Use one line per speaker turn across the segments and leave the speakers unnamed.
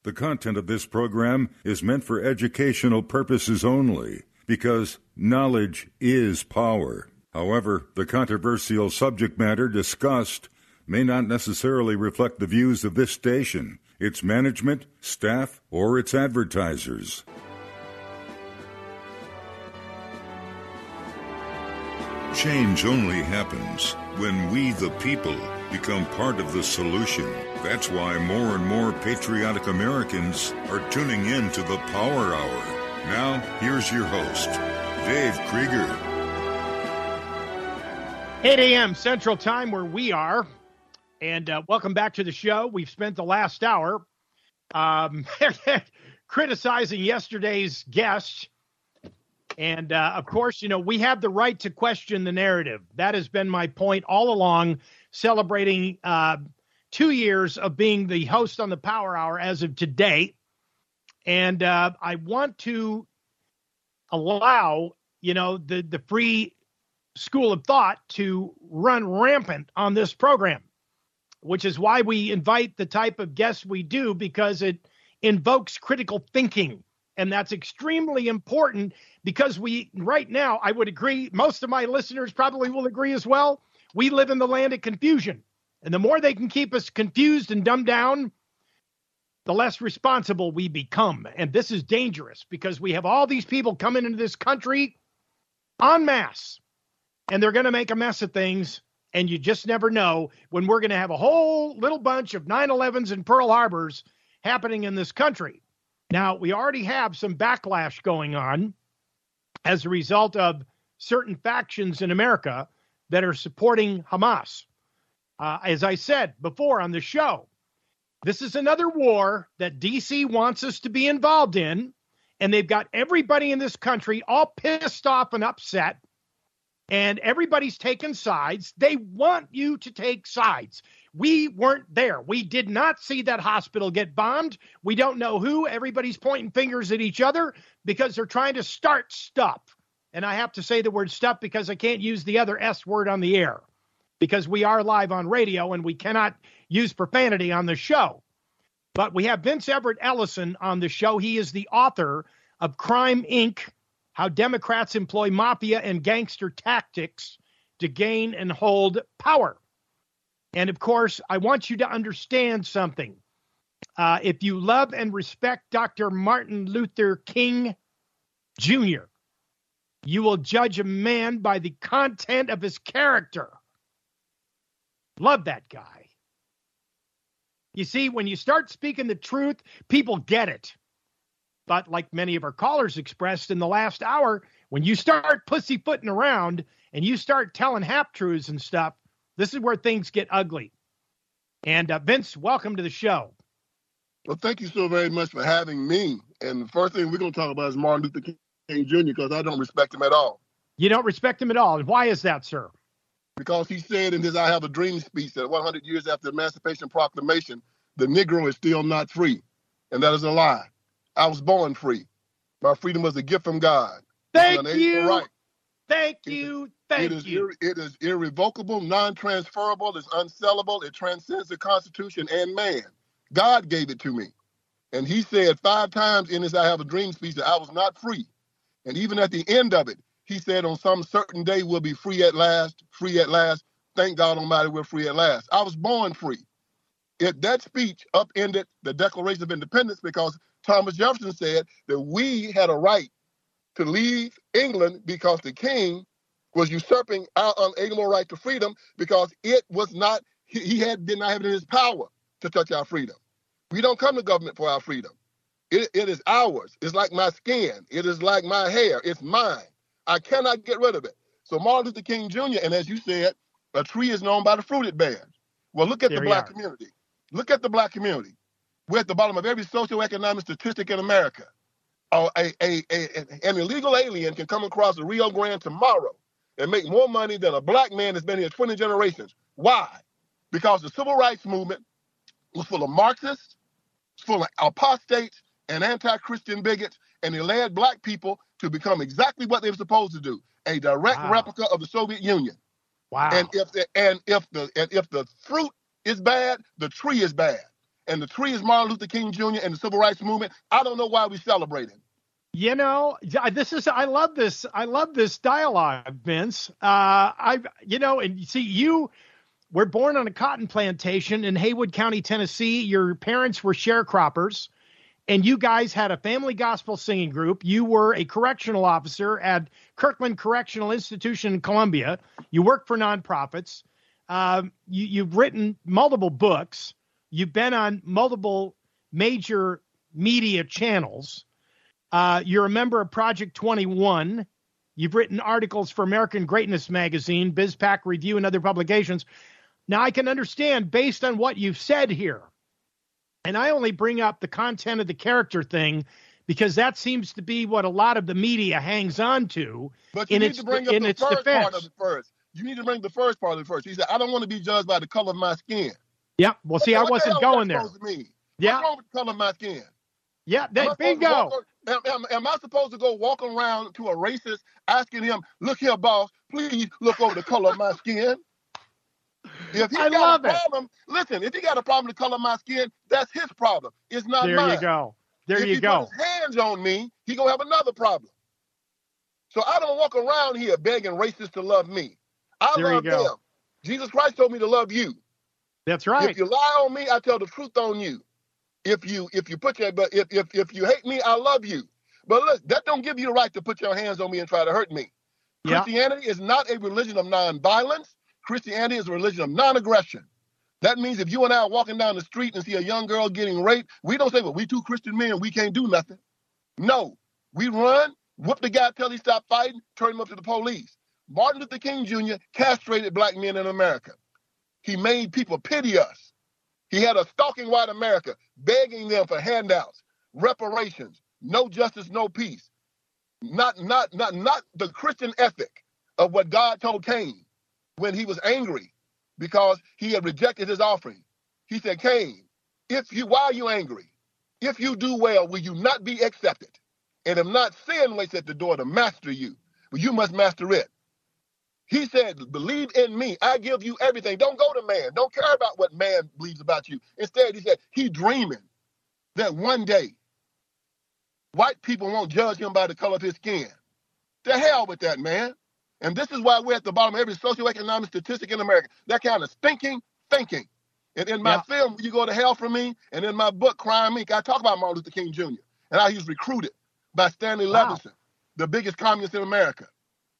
The content of this program is meant for educational purposes only, because knowledge is power. However, the controversial subject matter discussed may not necessarily reflect the views of this station, its management, staff, or its advertisers. Change only happens when we, the people, become part of the solution. That's why more and more patriotic Americans are tuning in to the Power Hour. Now, here's your host, Dave Krieger.
8 a.m. Central Time, where we are. And welcome back to the show. We've spent the last hour criticizing yesterday's guest. And, of course, you know, we have the right to question the narrative. That has been my point all along, celebrating 2 years of being the host on the Power Hour as of today. And I want to allow, you know, the free school of thought to run rampant on this program, which is why we invite the type of guests we do, because it invokes critical thinking. And that's extremely important because right now, I would agree, most of my listeners probably will agree as well, we live in the land of confusion. And the more they can keep us confused and dumbed down, the less responsible we become. And this is dangerous because we have all these people coming into this country en masse, and they're going to make a mess of things. And you just never know when we're going to have a whole little bunch of 9/11s and Pearl Harbors happening in this country. Now, we already have some backlash going on as a result of certain factions in America that are supporting Hamas. As I said before on the show, this is another war that D.C. wants us to be involved in, and they've got everybody in this country all pissed off and upset, and everybody's taking sides. They want you to take sides. We weren't there. We did not see that hospital get bombed. We don't know who. Everybody's pointing fingers at each other because they're trying to start stuff. And I have to say the word stuff because I can't use the other S word on the air, because we are live on radio and we cannot use profanity on the show. But we have Vince Everett Ellison on the show. He is the author of Crime, Inc., How Democrats Employ Mafia and Gangster Tactics to Gain and Hold Power. And, of course, I want you to understand something. If you love and respect Dr. Martin Luther King Jr., you will judge a man by the content of his character. Love that guy. You see, when you start speaking the truth, people get it. But like many of our callers expressed in the last hour, when you start pussyfooting around and you start telling half-truths and stuff, this is where things get ugly. And Vince, welcome to the show.
Well, thank you so very much for having me. And the first thing we're going to talk about is Martin Luther King Jr., because I don't respect him at all.
You don't respect him at all. And why is that, sir?
Because he said in his I Have a Dream speech that 100 years after the Emancipation Proclamation, the Negro is still not free. And that is a lie. I was born free. My freedom was a gift from God.
Thank you. Right. Thank you. Thank you.
It is irrevocable, non-transferable, it's unsellable, it transcends the Constitution and man. God gave it to me. And he said 5 times in his I Have a Dream speech that I was not free. And even at the end of it, he said on some certain day we'll be free at last, free at last. Thank God Almighty, we're free at last. I was born free. That speech upended the Declaration of Independence because Thomas Jefferson said that we had a right to leave England because the king was usurping our unalienable right to freedom, because it was not, did not have it in his power to touch our freedom. We don't come to government for our freedom. It is ours. It's like my skin. It is like my hair. It's mine. I cannot get rid of it. So Martin Luther King Jr., and as you said, a tree is known by the fruit it bears. Well, look at the black community. Look at the black community. We're at the bottom of every socioeconomic statistic in America. An illegal alien can come across the Rio Grande tomorrow and make more money than a black man that's been here 20 generations. Why? Because the civil rights movement was full of Marxists, full of apostates and anti-Christian bigots, and they led black people to become exactly what they were supposed to do, a direct replica of the Soviet Union.
Wow.
And if the fruit is bad, the tree is bad. and the tree is Martin Luther King Jr. and the Civil Rights Movement, I don't know why we're celebrating.
You know, I love this. I love this dialogue, Vince. And see, you were born on a cotton plantation in Haywood County, Tennessee. Your parents were sharecroppers, and you guys had a family gospel singing group. You were a correctional officer at Kirkland Correctional Institution in Columbia. You worked for nonprofits. You've written multiple books. You've been on multiple major media channels. You're a member of Project 21. You've written articles for American Greatness Magazine, BizPac Review, and other publications. Now, I can understand, based on what you've said here, and I only bring up the content of the character thing because that seems to be what a lot of the media hangs on to.
But you need to bring up the first part of it first. You need to bring the first part of it first. He said, I don't want to be judged by the color of my skin.
Yeah, well, see, I wasn't going there.
Yeah. What's wrong with the color of my skin?
Yeah, bingo.
Am I supposed to go walk around to a racist asking him, look here, boss, please look over the color of my skin? If he got a problem, listen, if he got a problem with the color of my skin, that's his problem. It's not mine.
There you go. If
he put his hands on me, he going to have another problem. So I don't walk around here begging racists to love me. I love them. Jesus Christ told me to love you.
That's right.
If you lie on me, I tell the truth on you. If you hate me, I love you. But look, that don't give you the right to put your hands on me and try to hurt me. Yeah. Christianity is not a religion of nonviolence. Christianity is a religion of non-aggression. That means if you and I are walking down the street and see a young girl getting raped, we don't say, well, we two Christian men, we can't do nothing. No, we run, whoop the guy till he stop fighting, turn him up to the police. Martin Luther King Jr. castrated black men in America. He made people pity us. He had a stalking white America, begging them for handouts, reparations, no justice, no peace. Not the Christian ethic of what God told Cain when he was angry because he had rejected his offering. He said, Cain, why are you angry? If you do well, will you not be accepted? And if not, sin waits at the door to master you, but you must master it. He said, believe in me. I give you everything. Don't go to man. Don't care about what man believes about you. Instead, he said, he dreaming that one day white people won't judge him by the color of his skin. To hell with that, man. And this is why we're at the bottom of every socioeconomic statistic in America. That kind of stinking thinking. And in my film, You Go to Hell for Me, and in my book, Crime Inc., I talk about Martin Luther King Jr. and how he was recruited by Stanley Levinson, the biggest communist in America,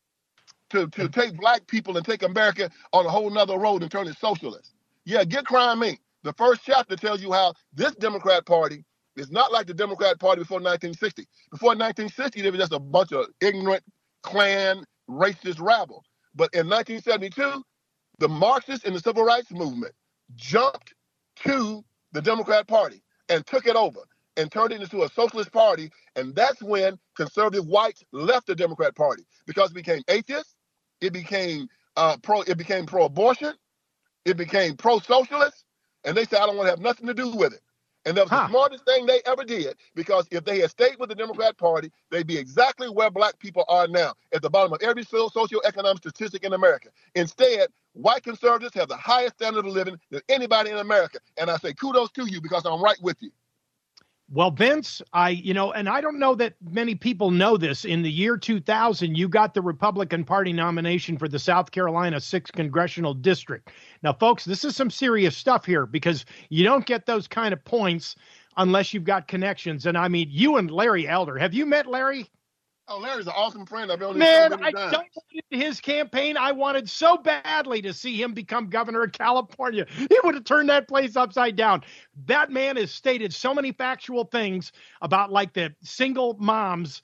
to take black people and take America on a whole nother road and turn it socialist. Yeah, get Crime Inc. The first chapter tells you how this Democrat Party is not like the Democrat Party before 1960. Before 1960, they were just a bunch of ignorant, Klan, racist rabble. But in 1972, the Marxists in the Civil Rights Movement jumped to the Democrat Party and took it over and turned it into a socialist party. And that's when conservative whites left the Democrat Party because it became atheist, it became pro-abortion, it became pro-socialist, and they said, I don't want to have nothing to do with it. And that was the smartest thing they ever did, because if they had stayed with the Democrat Party, they'd be exactly where black people are now, at the bottom of every socioeconomic statistic in America. Instead, white conservatives have the highest standard of living than anybody in America. And I say kudos to you because I'm right with you.
Well, Vince, and I don't know that many people know this. In the year 2000, you got the Republican Party nomination for the South Carolina 6th Congressional District. Now, folks, this is some serious stuff here because you don't get those kind of points unless you've got connections. And I mean, you and Larry Elder. Have you met Larry?
Oh, Larry's an awesome friend. I've been
I donated his campaign. I wanted so badly to see him become governor of California. He would have turned that place upside down. That man has stated so many factual things about like the single moms.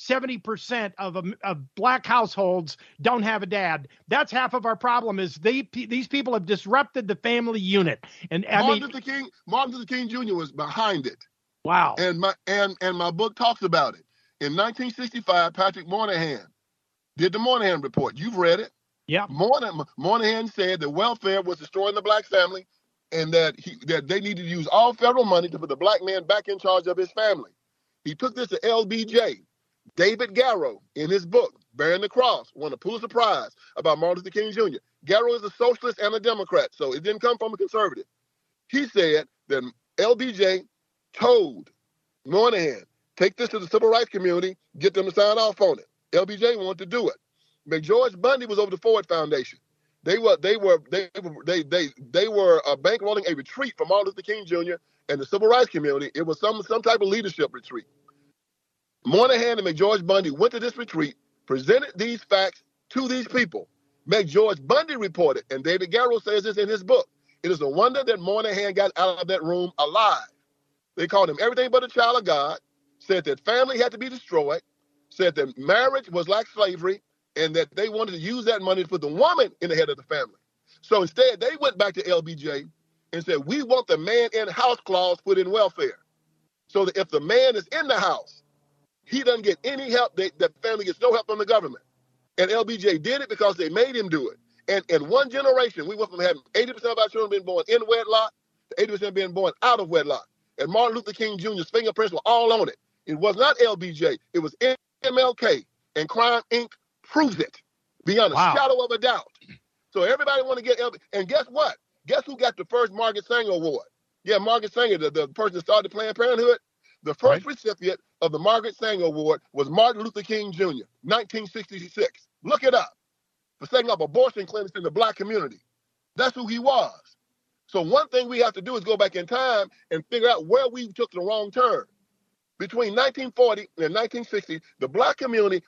70% of black households don't have a dad. That's half of our problem. Is these people have disrupted the family unit. And
Martin Luther King Jr. was behind it.
Wow.
And my book talks about it. In 1965, Patrick Moynihan did the Moynihan Report. You've read it.
Yeah.
Moynihan said that welfare was destroying the black family and that they needed to use all federal money to put the black man back in charge of his family. He took this to LBJ. David Garrow, in his book, Bearing the Cross, won a Pulitzer Prize about Martin Luther King Jr. Garrow is a socialist and a Democrat, so it didn't come from a conservative. He said that LBJ told Moynihan, take this to the civil rights community, get them to sign off on it. LBJ wanted to do it. McGeorge Bundy was over the Ford Foundation. They were bankrolling a retreat for Martin Luther King Jr. and the civil rights community. It was some type of leadership retreat. Moynihan and McGeorge Bundy went to this retreat, presented these facts to these people. McGeorge Bundy reported, and David Garrow says this in his book, it is a wonder that Moynihan got out of that room alive. They called him everything but a child of God, said that family had to be destroyed, said that marriage was like slavery, and that they wanted to use that money to put the woman in the head of the family. So instead, they went back to LBJ and said, we want the man in house clause put in welfare. So that if the man is in the house, he doesn't get any help, the family gets no help from the government. And LBJ did it because they made him do it. And in one generation, we went from having 80% of our children being born in wedlock to 80% being born out of wedlock. And Martin Luther King Jr.'s fingerprints were all on it. It was not LBJ. It was MLK. And Crime Inc. proves it beyond a shadow of a doubt. So everybody want to get LBJ. And guess what? Guess who got the first Margaret Sanger Award? Yeah, Margaret Sanger, the person that started Planned Parenthood. The first recipient of the Margaret Sanger Award was Martin Luther King Jr., 1966. Look it up. For setting up abortion clinics in the black community. That's who he was. So one thing we have to do is go back in time and figure out where we took the wrong turn. Between 1940 and 1960, the black community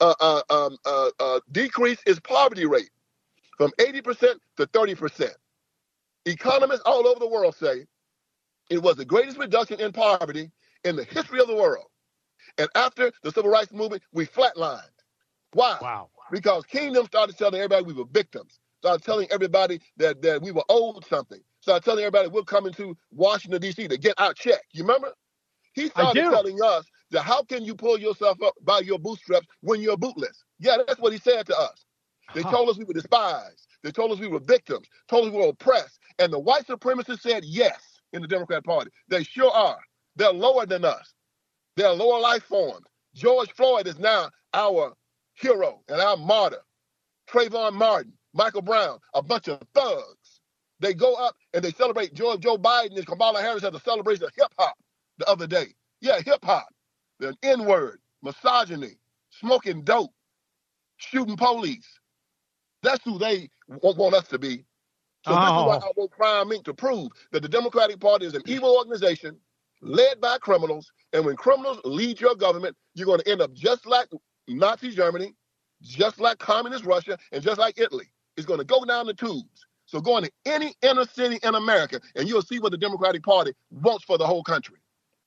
decreased its poverty rate from 80% to 30%. Economists all over the world say it was the greatest reduction in poverty in the history of the world. And after the civil rights movement, we flatlined. Why?
Wow.
Because Kingdom started telling everybody we were victims. Started telling everybody that we were owed something. Started telling everybody we're coming to Washington, D.C. to get our check. You remember? He started telling us that how can you pull yourself up by your bootstraps when you're bootless? Yeah, that's what he said to us. They told us we were despised. They told us we were victims. Told us we were oppressed. And the white supremacists said yes in the Democrat Party. They sure are. They're lower than us. They're lower life forms. George Floyd is now our hero and our martyr. Trayvon Martin, Michael Brown, a bunch of thugs. They go up and they celebrate Joe Biden and Kamala Harris at the celebration of hip-hop the other day. Yeah, hip-hop. The N-word, misogyny, smoking dope, shooting police. That's who they want us to be. So this is what I want Crime Inc. to prove, that the Democratic Party is an evil organization led by criminals, and when criminals lead your government, you're going to end up just like Nazi Germany, just like communist Russia, and just like Italy. It's going to go down the tubes. So go into any inner city in America, and you'll see what the Democratic Party wants for the whole country.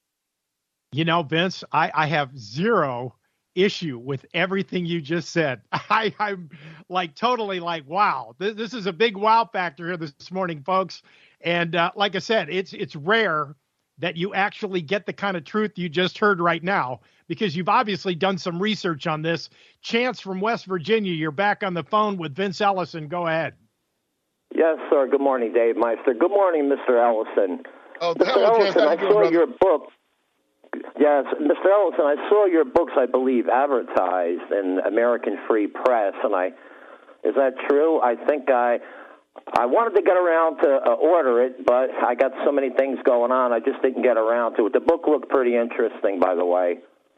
You know, Vince, I have zero issue with everything you just said. I'm like totally like, wow, this is a big wow factor here this morning, folks. And like I said, it's rare that you actually get the kind of truth you just heard right now, because you've obviously done some research on this. Chance from West Virginia, you're back on the phone with Vince Ellison. Go ahead.
Yes, sir. Good morning, Dave Meister. Good morning, Mr. Ellison.
Oh,
Mr. Ellison, I saw your book. Yes, Mr. Ellison, I saw your books, I believe, advertised in American Free Press, and is that true? I think I wanted to get around to order it, but I got so many things going on, I just didn't get around to it. The book looked pretty interesting, by the way.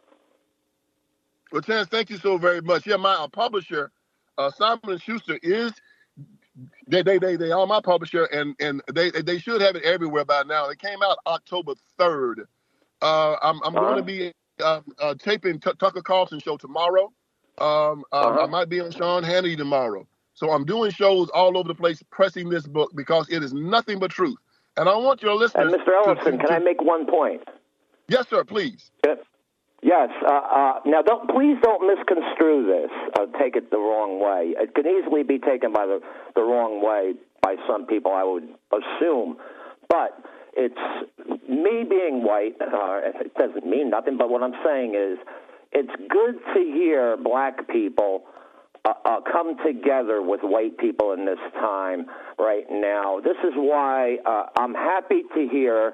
Well, Chance, thank you so very much. Yeah, my publisher, Simon & Schuster, is they are my publisher, and they should have it everywhere by now. It came out October 3rd. I'm going to be taping Tucker Carlson show tomorrow. I might be on Sean Hannity tomorrow. So I'm doing shows all over the place pressing this book because it is nothing but truth. And I want your listeners...
And Mr. Ellison, can I make one point?
Yes, sir, please.
Yes. Now, please don't misconstrue this. Take it the wrong way. It can easily be taken by the wrong way by some people, I would assume. But it's me being white. It doesn't mean nothing, but what I'm saying is it's good to hear black people come together with white people in this time right now. This is why I'm happy to hear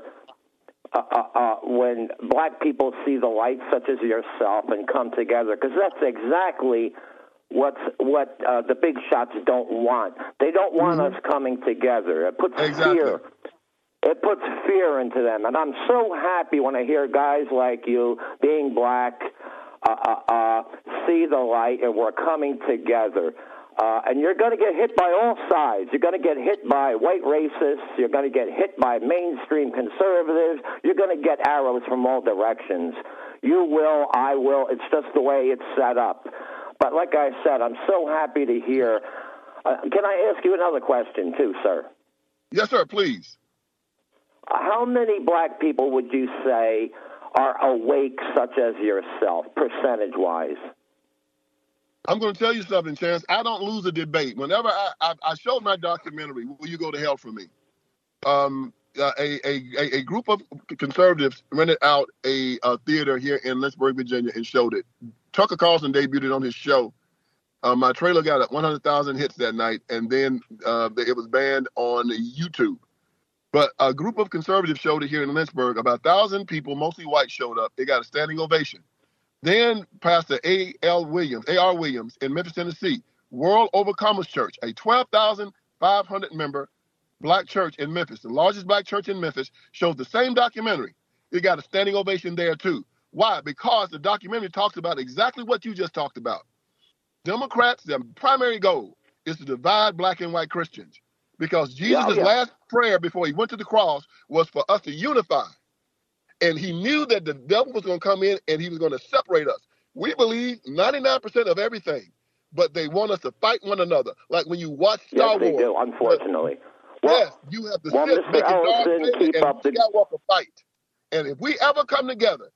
when black people see the light, such as yourself, and come together, because that's exactly what the big shots don't want. They don't want us coming together. It puts fear It puts fear into them. And I'm so happy when I hear guys like you, being black, see the light, and we're coming together. And you're going to get hit by all sides. You're going to get hit by white racists. You're going to get hit by mainstream conservatives. You're going to get arrows from all directions. You will, I will. It's just the way it's set up. But like I said, I'm so happy to hear. Can I ask you another question too, sir?
Yes, sir, please.
How many black people would you say are awake such as yourself, percentage-wise?
I'm going to tell you something, Chance. I don't lose a debate. Whenever I showed my documentary, Will You Go to Hell for Me? A group of conservatives rented out a theater here in Lynchburg, Virginia, and showed it. Tucker Carlson debuted it on his show. My trailer got 100,000 hits that night, and then it was banned on YouTube. But a group of conservatives showed it here in Lynchburg. About 1,000 people, mostly white, showed up. They got a standing ovation. Then Pastor A.R. Williams in Memphis, Tennessee, World Overcomers Church, a 12,500 member black church in Memphis, the largest black church in Memphis, shows the same documentary. It got a standing ovation there too. Why? Because the documentary talks about exactly what you just talked about. Democrats, their primary goal is to divide black and white Christians, because Jesus' last prayer before he went to the cross was for us to unify. And he knew that the devil was going to come in and he was going to separate us. We believe 99% of everything, but they want us to fight one another. Like when you watch Star Wars.
Yes, they do, unfortunately.
Yes, you have to sit, make it Darth Vader and Skywalker fight. And if we ever come together,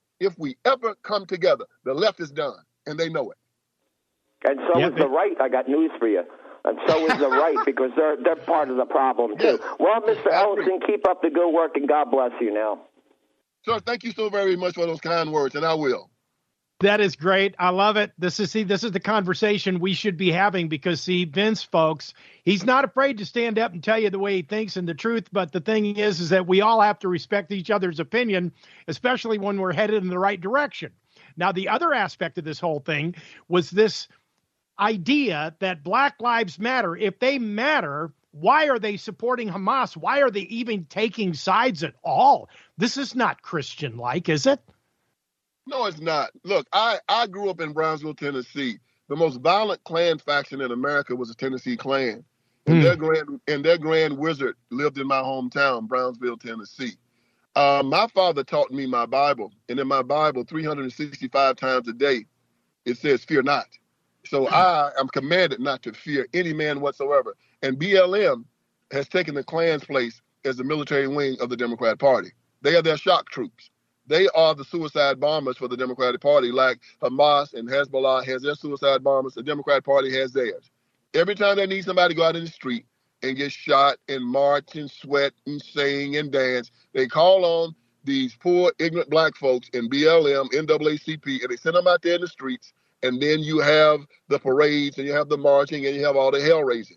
the left is done, and they know it.
And so is the right. I got news for you. And so is the right, because they're part of the problem too. Yes. Well, Mr. Ellison, keep up the good work, and God bless you now.
Sir, thank you so very much for those kind words, and I will.
That is great. I love it. This is the conversation we should be having, because, Vince, folks, he's not afraid to stand up and tell you the way he thinks and the truth. But the thing is that we all have to respect each other's opinion, especially when we're headed in the right direction. Now, the other aspect of this whole thing was this idea that Black Lives Matter. If they matter, why are they supporting Hamas? Why are they even taking sides at all? This is not Christian-like, is it?
No, it's not. Look, I grew up in Brownsville, Tennessee. The most violent Klan faction in America was the Tennessee Klan. And their grand wizard lived in my hometown, Brownsville, Tennessee. My father taught me my Bible. And in my Bible, 365 times a day, it says, fear not. So I am commanded not to fear any man whatsoever. And BLM has taken the Klan's place as the military wing of the Democrat Party. They are their shock troops. They are the suicide bombers for the Democratic Party, like Hamas and Hezbollah has their suicide bombers. The Democrat Party has theirs. Every time they need somebody to go out in the street and get shot and march and sweat and sing and dance, they call on these poor, ignorant black folks in BLM, NAACP, and they send them out there in the streets. And then you have the parades, and you have the marching, and you have all the hell raising.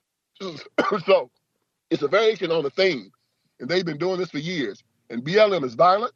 So it's a variation on the theme. And they've been doing this for years. And BLM is violent.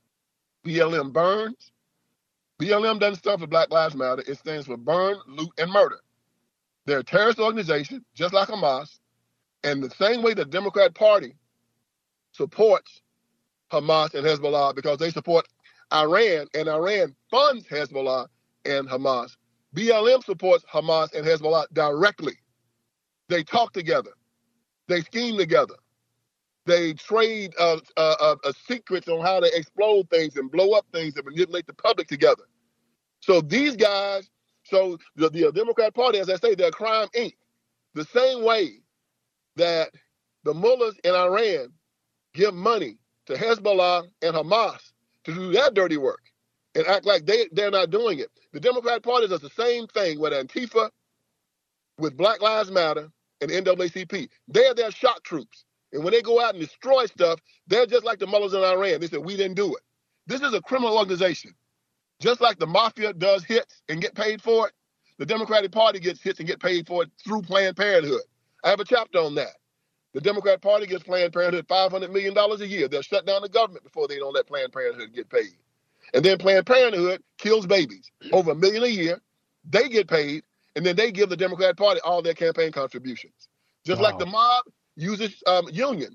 BLM burns. BLM doesn't stand for Black Lives Matter. It stands for burn, loot, and murder. They're a terrorist organization, just like Hamas. And the same way the Democrat Party supports Hamas and Hezbollah, because they support Iran, and Iran funds Hezbollah and Hamas. BLM supports Hamas and Hezbollah directly. They talk together. They scheme together. They trade secrets on how to explode things and blow up things and manipulate the public together. So these guys, the Democrat Party, as I say, they're crime inc. The same way that the mullahs in Iran give money to Hezbollah and Hamas to do their dirty work and act like they're not doing it. The Democrat Party does the same thing with Antifa, with Black Lives Matter, and NAACP. They're their shock troops. And when they go out and destroy stuff, they're just like the mullahs in Iran. They said, we didn't do it. This is a criminal organization. Just like the mafia does hits and get paid for it, the Democratic Party gets hits and get paid for it through Planned Parenthood. I have a chapter on that. The Democrat Party gives Planned Parenthood $500 million a year. They'll shut down the government before they don't let Planned Parenthood get paid. And then Planned Parenthood kills babies. Over $1 million a year. They get paid, and then they give the Democrat Party all their campaign contributions. Just like the mob uses unions.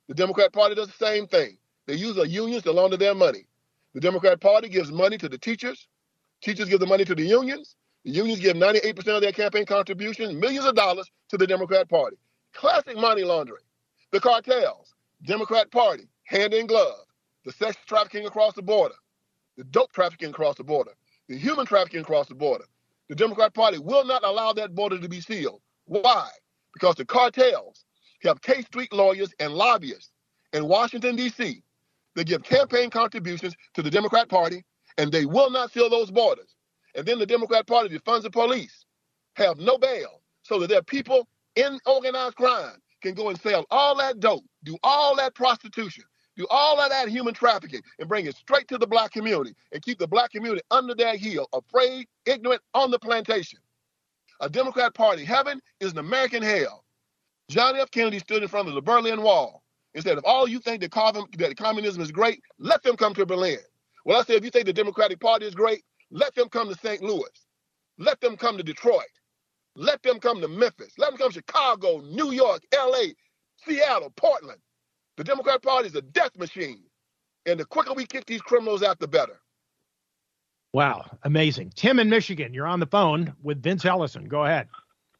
The Democrat Party does the same thing. They use the unions to launder their money. The Democrat Party gives money to the teachers. Teachers give the money to the unions. The unions give 98% of their campaign contributions, millions of dollars, to the Democrat Party. Classic money laundering. The cartels, Democrat Party, hand in glove. The sex trafficking across the border, the dope trafficking across the border, the human trafficking across the border. The Democrat Party will not allow that border to be sealed. Why? Because the cartels have K Street lawyers and lobbyists in Washington, D.C. They give campaign contributions to the Democrat Party, and they will not seal those borders. And then the Democrat Party, that funds the police, have no bail, so that their people in organized crime can go and sell all that dope, do all that prostitution, do all of that human trafficking, and bring it straight to the black community and keep the black community under their heel, afraid, ignorant, on the plantation. A Democrat Party heaven is an American hell. John F. Kennedy stood in front of the Berlin Wall and said, if all you think that communism is great, let them come to Berlin. Well, I said, if you think the Democratic Party is great, let them come to St. Louis. Let them come to Detroit. Let them come to Memphis. Let them come to Chicago, New York, L.A., Seattle, Portland. The Democrat Party is a death machine. And the quicker we kick these criminals out, the better.
Wow, amazing. Tim in Michigan, you're on the phone with Vince Ellison. Go ahead.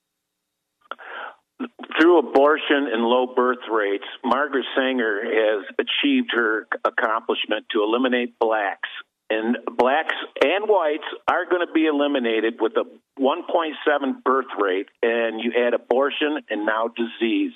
Through abortion and low birth rates, Margaret Sanger has achieved her accomplishment to eliminate blacks. And blacks and whites are going to be eliminated with a 1.7 birth rate, and you add abortion and now disease.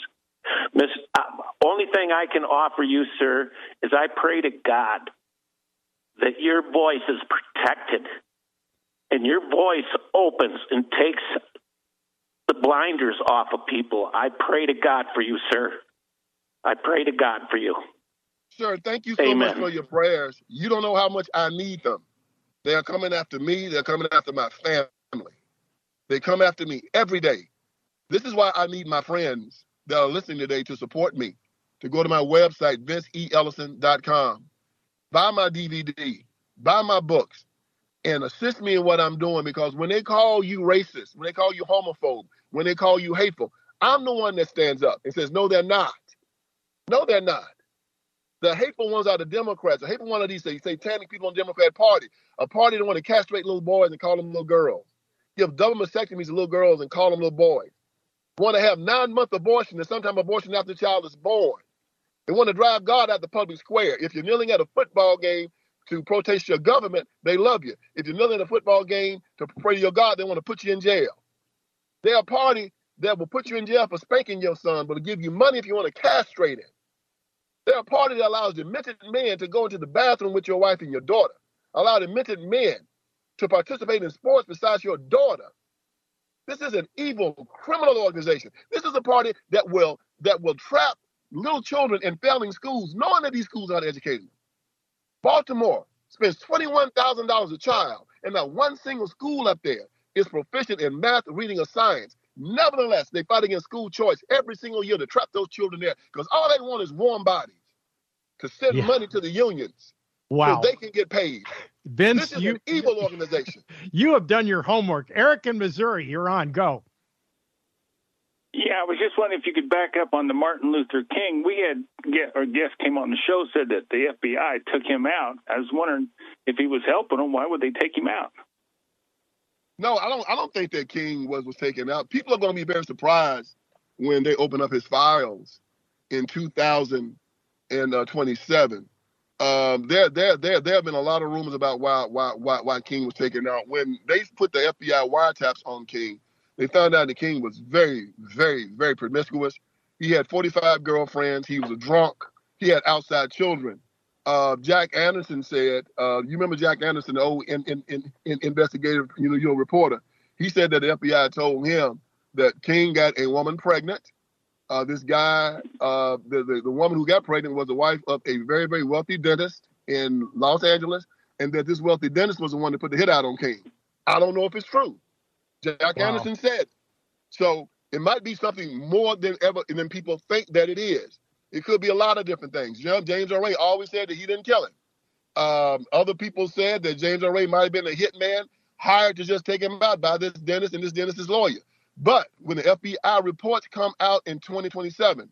Only thing I can offer you, sir, is I pray to God that your voice is protected and your voice opens and takes the blinders off of people. I pray to God for you, sir. I pray to God for you.
Sir, thank you so much for your prayers. You don't know how much I need them. They are coming after me. They're coming after my family. They come after me every day. This is why I need my friends that are listening today to support me, to go to my website, vinceellison.com, buy my DVD, buy my books, and assist me in what I'm doing, because when they call you racist, when they call you homophobe, when they call you hateful, I'm the one that stands up and says, no, they're not. No, they're not. The hateful ones are the Democrats. The hateful one of these satanic people in the Democrat Party, a party that want to castrate little boys and call them little girls, give double mastectomies to little girls and call them little boys, want to have 9-month abortion and sometimes abortion after the child is born. They want to drive God out the public square. If you're kneeling at a football game to protest your government, they love you. If you're kneeling at a football game to pray to your God, they want to put you in jail. They're a party that will put you in jail for spanking your son, but will give you money if you want to castrate him. They're a party that allows demented men to go into the bathroom with your wife and your daughter. Allow demented men to participate in sports besides your daughter. This is an evil criminal organization. This is a party that will trap little children in failing schools, knowing that these schools aren't educating them. Baltimore spends $21,000 a child, and not one single school up there is proficient in math, reading, or science. Nevertheless, they fight against school choice every single year to trap those children there, because all they want is warm bodies to send money to the unions so they can get paid.
Vince,
this is an evil organization.
You have done your homework. Eric in Missouri, you're on. Go.
Yeah, I was just wondering if you could back up on the Martin Luther King. We had our guest came on the show, said that the FBI took him out. I was wondering if he was helping them. Why would they take him out?
No, I don't think that King was taken out. People are going to be very surprised when they open up his files in 2027. There have been a lot of rumors about why King was taken out. When they put the FBI wiretaps on King, they found out that King was very, very, very promiscuous. He had 45 girlfriends. He was a drunk. He had outside children. Jack Anderson said, you remember Jack Anderson, the old investigative, reporter. He said that the FBI told him that King got a woman pregnant. This guy, the woman who got pregnant was the wife of a very, very wealthy dentist in Los Angeles, and that this wealthy dentist was the one that put the hit out on King. I don't know if it's true. Jack Anderson said. So it might be something more than than people think that it is. It could be a lot of different things. James Earl Ray always said that he didn't kill him. Other people said that James Earl Ray might have been a hitman hired to just take him out by this dentist and this dentist's lawyer. But when the FBI reports come out in 2027,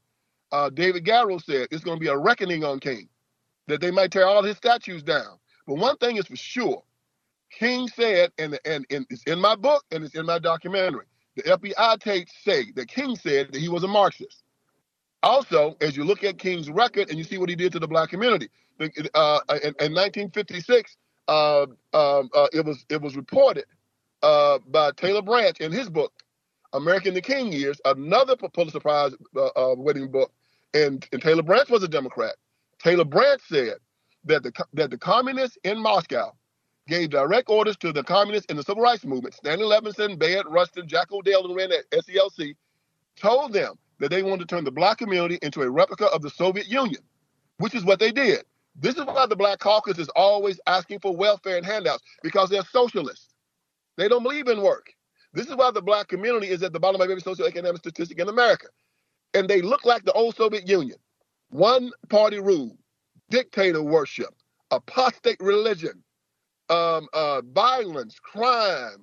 David Garrow said it's going to be a reckoning on King, that they might tear all his statues down. But one thing is for sure, King said, and it's in my book and it's in my documentary, the FBI tapes say that King said that he was a Marxist. Also, as you look at King's record and you see what he did to the black community, in 1956, it was reported by Taylor Branch in his book, American the King Years, another Pulitzer Prize winning book, and Taylor Branch was a Democrat. Taylor Branch said that the communists in Moscow gave direct orders to the communists in the civil rights movement, Stanley Levinson, Bayard Rustin, Jack O'Dell, and Wren at SELC, told them that they wanted to turn the black community into a replica of the Soviet Union, which is what they did. This is why the Black Caucus is always asking for welfare and handouts, because they're socialists. They don't believe in work. This is why the black community is at the bottom of every socioeconomic statistic in America. And they look like the old Soviet Union. One party rule, dictator worship, apostate religion, violence, crime,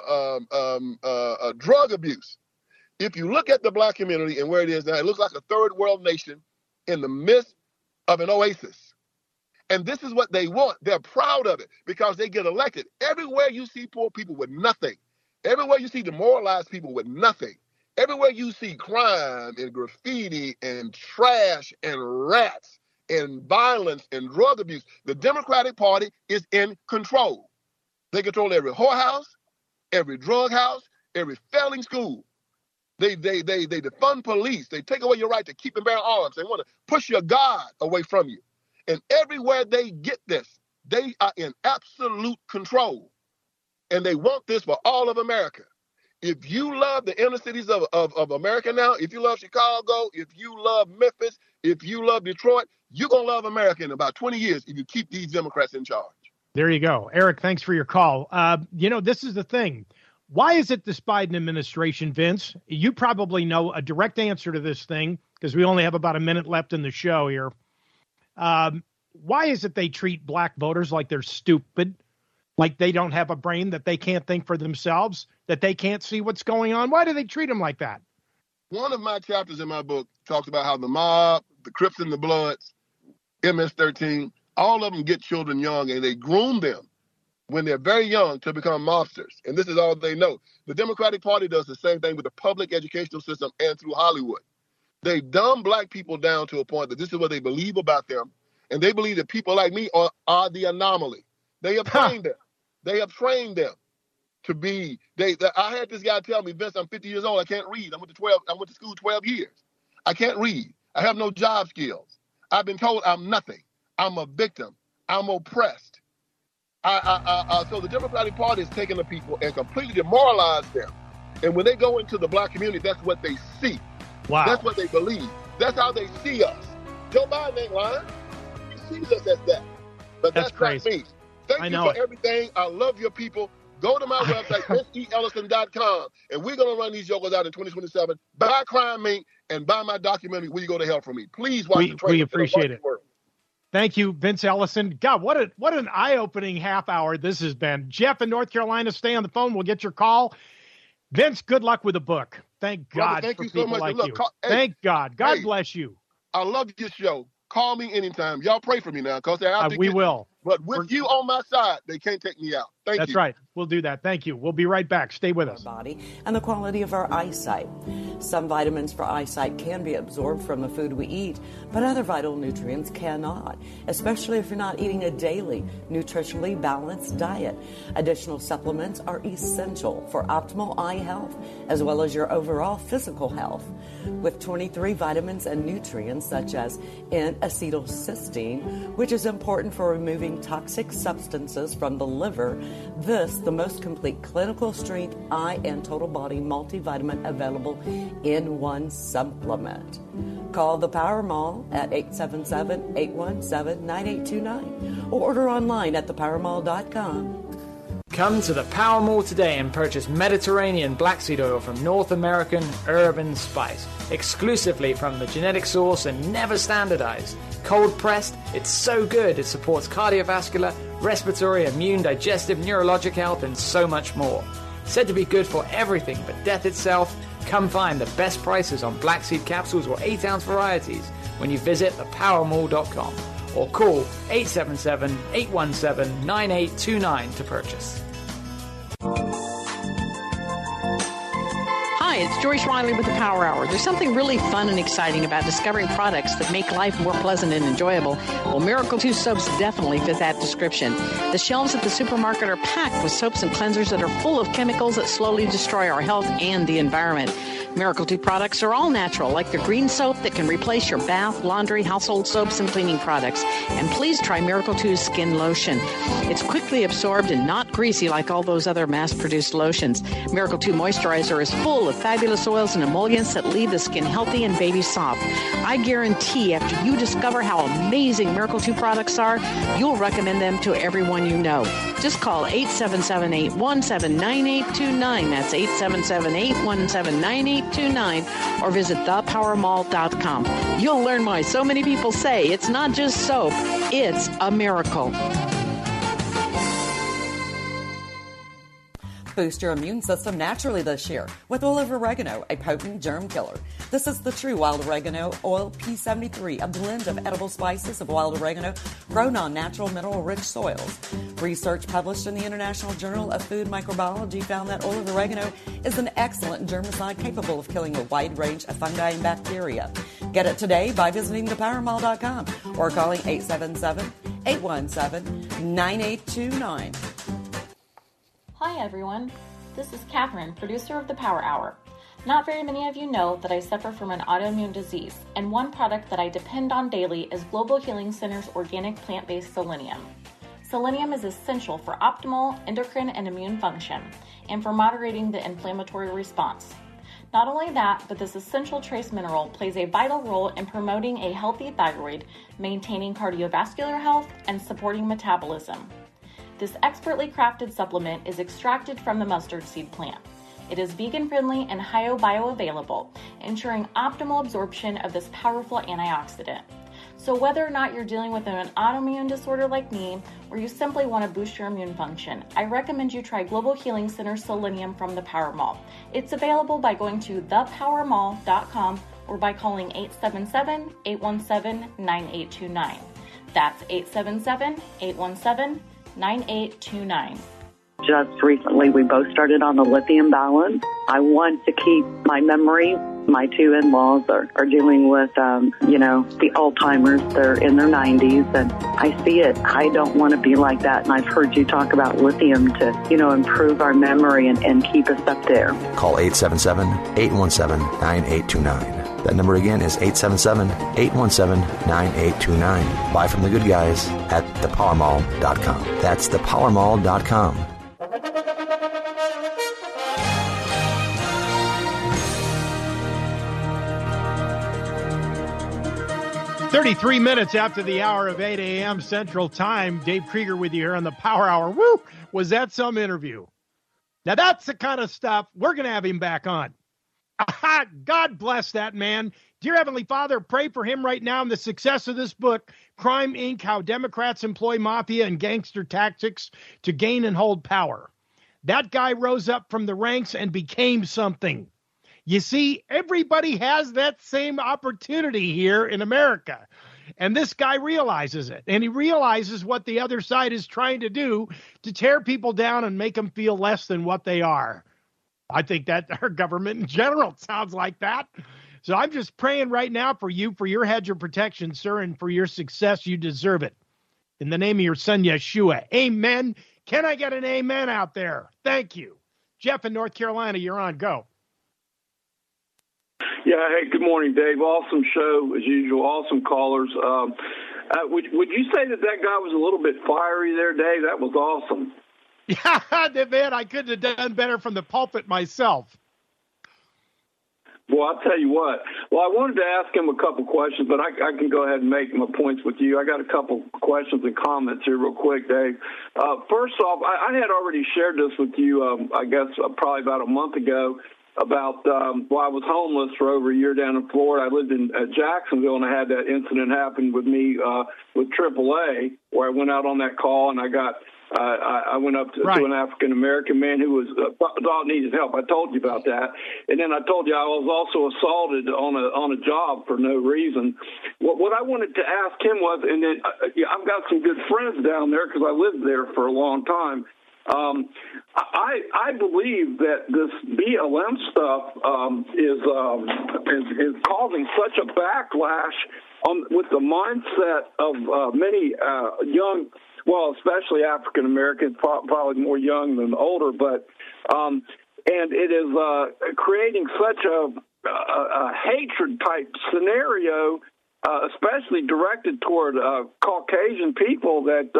drug abuse. If you look at the black community and where it is now, it looks like a third world nation in the midst of an oasis. And this is what they want. They're proud of it because they get elected. Everywhere you see poor people with nothing, everywhere you see demoralized people with nothing, everywhere you see crime and graffiti and trash and rats and violence and drug abuse, the Democratic Party is in control. They control every whorehouse, every drug house, every failing school. They defund police. They take away your right to keep and bear arms. They want to push your God away from you. And everywhere they get this, they are in absolute control. And they want this for all of America. If you love the inner cities of America now, if you love Chicago, if you love Memphis, if you love Detroit, you're going to love America in about 20 years if you keep these Democrats in charge.
There you go. Eric, thanks for your call. This is the thing. Why is it this Biden administration, Vince? You probably know a direct answer to this thing because we only have about a minute left in the show here. Why is it they treat black voters like they're stupid, like they don't have a brain, that they can't think for themselves, that they can't see what's going on? Why do they treat them like that?
One of my chapters in my book talks about how the mob, the Crips and the Bloods, MS-13, all of them get children young and they groom them when they're very young to become mobsters. And this is all they know. The Democratic Party does the same thing with the public educational system and through Hollywood. They dumb black people down to a point that this is what they believe about them. And they believe that people like me are the anomaly. They have trained them. They have trained them to be, I had this guy tell me, Vince, I'm 50 years old. I can't read. I went to school 12 years. I can't read. I have no job skills. I've been told I'm nothing. I'm a victim. I'm oppressed. So the Democratic Party has taken the people and completely demoralized them. And when they go into the black community, that's what they see.
Wow.
That's what they believe. That's how they see us. Joe Biden ain't lying. He sees us as that. But that's
crazy.
Not me. Thank you for everything. I love your people. Go to my website, VinceELlison.com, and we're going to run these jokers out in 2027. Buy Crime Inc. and buy my documentary, Will You Go to Hell For Me? Please watch the trailer.
We appreciate it. Thank you, Vince Ellison. God, what an eye-opening half hour this has been. Jeff in North Carolina, stay on the phone. We'll get your call. Vince, good luck with the book. Thank God for people like you. Thank God. God bless you.
I love your show. Call me anytime. Y'all pray for me now, because they're out to
we will.
But with you on my side, they can't take me out. Thank you.
That's right. We'll do that. Thank you. We'll be right back. Stay with us.
Body and the quality of our eyesight. Some vitamins for eyesight can be absorbed from the food we eat, but other vital nutrients cannot, especially if you're not eating a daily, nutritionally balanced diet. Additional supplements are essential for optimal eye health, as well as your overall physical health. With 23 vitamins and nutrients such as N-acetylcysteine, which is important for removing toxic substances from the liver, the most complete clinical strength eye and total body multivitamin available in one supplement. Call the Power Mall at 877-817-9829 or order online at thepowermall.com.
Come to the Power Mall today and purchase Mediterranean black seed oil from North American Urban Spice, exclusively from the genetic source and never standardized. Cold pressed, it's so good it supports cardiovascular, respiratory, immune, digestive, neurologic health, and so much more. Said to be good for everything but death itself, Come find the best prices on black seed capsules or 8-ounce varieties when you visit thepowermall.com or call 877-817-9829 to purchase.
Hi, it's Joyce Riley with the Power Hour. There's something really fun and exciting about discovering products that make life more pleasant and enjoyable. Well, Miracle 2 soaps definitely fit that description. The shelves at the supermarket are packed with soaps and cleansers that are full of chemicals that slowly destroy our health and the environment. Miracle 2 products are all natural, like the green soap that can replace your bath, laundry, household soaps, and cleaning products. And please try Miracle 2's skin lotion. It's quickly absorbed and not greasy like all those other mass-produced lotions. Miracle 2 moisturizer is full of fabulous oils and emollients that leave the skin healthy and baby soft. I guarantee after you discover how amazing Miracle 2 products are, you'll recommend them to everyone you know. Just call 877-817-9829. That's 877-817-9829. Or visit thepowermall.com. You'll learn why so many people say it's not just soap, it's a miracle.
Boost your immune system naturally this year with olive oregano, a potent germ killer. This is the true wild oregano oil P73, a blend of edible spices of wild oregano grown on natural mineral-rich soils. Research published in the International Journal of Food Microbiology found that olive oregano is an excellent germicide capable of killing a wide range of fungi and bacteria. Get it today by visiting thepowermall.com or calling 877-817-9829.
Hi everyone, this is Catherine, producer of the Power Hour. Not very many of you know that I suffer from an autoimmune disease, and one product that I depend on daily is Global Healing Center's organic plant-based selenium. Selenium is essential for optimal endocrine and immune function, and for moderating the inflammatory response. Not only that, but this essential trace mineral plays a vital role in promoting a healthy thyroid, maintaining cardiovascular health, and supporting metabolism. This expertly crafted supplement is extracted from the mustard seed plant. It is vegan-friendly and bioavailable, ensuring optimal absorption of this powerful antioxidant. So whether or not you're dealing with an autoimmune disorder like me, or you simply want to boost your immune function, I recommend you try Global Healing Center Selenium from the Power Mall. It's available by going to thepowermall.com or by calling 877-817-9829. That's 877-817-9829. 9829.
Just recently, we both started on the lithium balance. I want to keep my memory. My two in-laws are dealing with, the Alzheimer's. They're in their 90s, and I see it. I don't want to be like that, and I've heard you talk about lithium to, improve our memory and keep us up there.
Call 877-817-9829. That number again is 877-817-9829. Buy from the good guys at thepowermall.com. That's thepowermall.com.
"33 minutes after the hour of 8 a.m. Central Time. Dave Krieger with you here on the Power Hour. Woo! Was that some interview? Now that's the kind of stuff we're going to have him back on. God bless that man. Dear Heavenly Father, pray for him right now in the success of this book, Crime, Inc., How Democrats Employ Mafia and Gangster Tactics to Gain and Hold Power. That guy rose up from the ranks and became something. You see, everybody has that same opportunity here in America. And this guy realizes it. And he realizes what the other side is trying to do to tear people down and make them feel less than what they are. I think that our government in general sounds like that. So I'm just praying right now for you, for your hedge of protection, sir, and for your success. You deserve it. In the name of your son, Yeshua. Amen. Can I get an amen out there? Thank you. Jeff in North Carolina, you're on. Go.
Yeah, hey, good morning, Dave. Awesome show, as usual. Awesome callers. Would you say that guy was a little bit fiery there, Dave? That was awesome.
Yeah, man, I couldn't have done better from the pulpit myself.
Well, I'll tell you what. Well, I wanted to ask him a couple questions, but I can go ahead and make my points with you. I got a couple questions and comments here real quick, Dave. First off, I had already shared this with you, I guess, probably about a month ago, about I was homeless for over a year down in Florida. I lived in Jacksonville, and I had that incident happen with me with AAA, where I went out on that call, and I got I went up to an African American man who was thought needed help. I told you about that, and then I told you I was also assaulted on a job for no reason. What I wanted to ask him was, and then I've got some good friends down there because I lived there for a long time. I believe that this BLM stuff is causing such a backlash with the mindset of many young, well, especially African Americans, probably more young than older, but and it is creating such a hatred type scenario, especially directed toward Caucasian people, that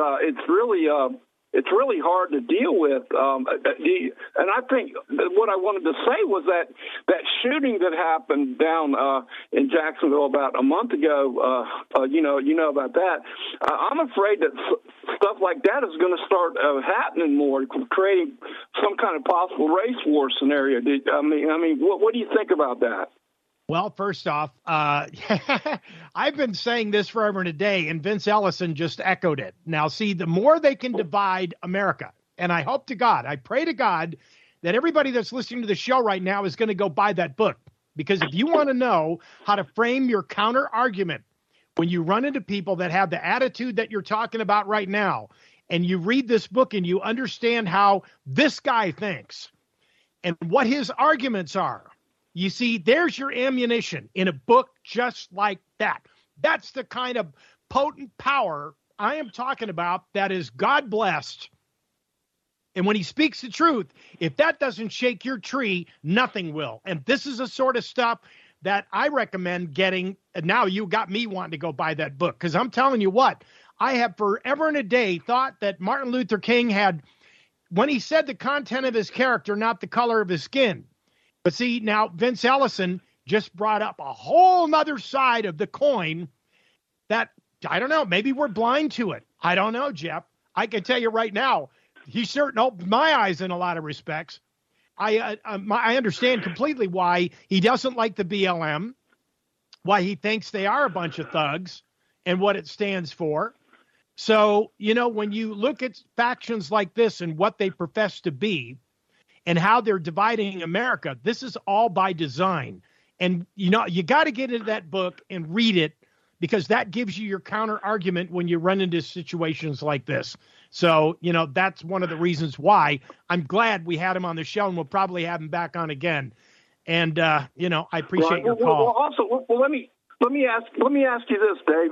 it's really hard to deal with. And I think what I wanted to say was that shooting that happened down in Jacksonville about a month ago, you know about that. I'm afraid that stuff like that is going to start happening more, creating some kind of possible race war scenario. I mean, what do you think about that?
Well, first off, I've been saying this forever and a day, and Vince Ellison just echoed it. Now, see, the more they can divide America, and I hope to God, I pray to God that everybody that's listening to the show right now is going to go buy that book. Because if you want to know how to frame your counter argument when you run into people that have the attitude that you're talking about right now, and you read this book and you understand how this guy thinks and what his arguments are, you see, there's your ammunition in a book just like that. That's the kind of potent power I am talking about that is God-blessed. And when he speaks the truth, if that doesn't shake your tree, nothing will. And this is the sort of stuff that I recommend getting. And now you got me wanting to go buy that book, because I'm telling you what, I have forever and a day thought that Martin Luther King had, when he said the content of his character, not the color of his skin. But see, now Vince Ellison just brought up a whole nother side of the coin that, I don't know, maybe we're blind to it. I don't know, Jeff. I can tell you right now, he certainly opened my eyes in a lot of respects. I understand completely why he doesn't like the BLM, why he thinks they are a bunch of thugs and what it stands for. So, you know, when you look at factions like this and what they profess to be, and how they're dividing America, this is all by design. And, you know, you got to get into that book and read it, because that gives you your counter argument when you run into situations like this. So, you know, that's one of the reasons why I'm glad we had him on the show, and we'll probably have him back on again. And, you know, I appreciate your call.
Well, also, let me ask you this, Dave.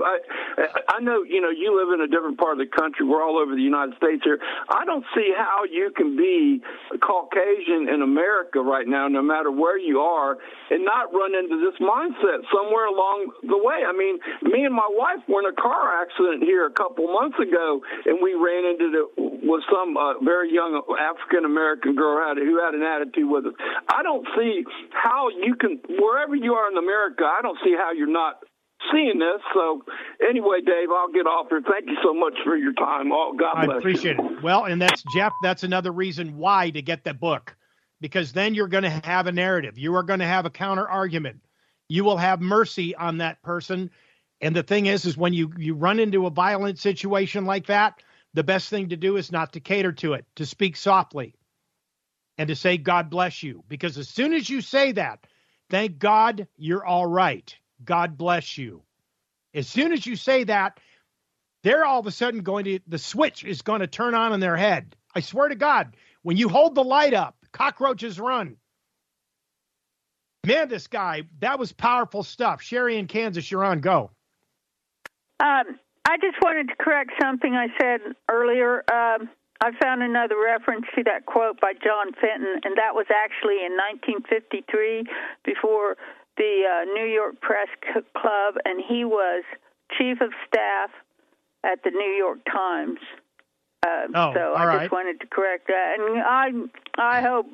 I know, you know, you live in a different part of the country. We're all over the United States here. I don't see how you can be Caucasian in America right now, no matter where you are, and not run into this mindset somewhere along the way. I mean, me and my wife were in a car accident here a couple months ago, and we ran into with some very young African American girl who had an attitude with us. I don't see how you can, wherever you are in America, I don't see how you're not seeing this. So anyway, Dave, I'll get off here. Thank you so much for your time. God bless you.
I appreciate it. Well, and that's, Jeff, that's another reason why to get the book, because then you're going to have a narrative. You are going to have a counter argument. You will have mercy on that person. And the thing is when you run into a violent situation like that, the best thing to do is not to cater to it, to speak softly and to say, God bless you. Because as soon as you say that, thank God you're all right. God bless you. As soon as you say that, they're all of a sudden the switch is going to turn on in their head. I swear to God, when you hold the light up, cockroaches run. Man, this guy, that was powerful stuff. Sherry in Kansas, you're on. Go.
I just wanted to correct something I said earlier. I found another reference to that quote by John Fenton, and that was actually in 1953 before the New York Press Club, and he was chief of staff at the New York Times. So I just wanted to correct that. And I hope